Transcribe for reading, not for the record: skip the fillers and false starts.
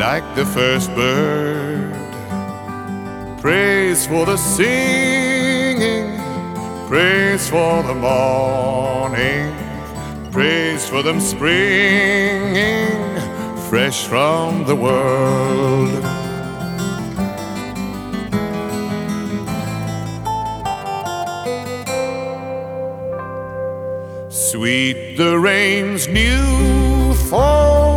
like the first bird. Praise for the singing, praise for the morning, praise for them springing fresh from the world. Sweet the rain's new fall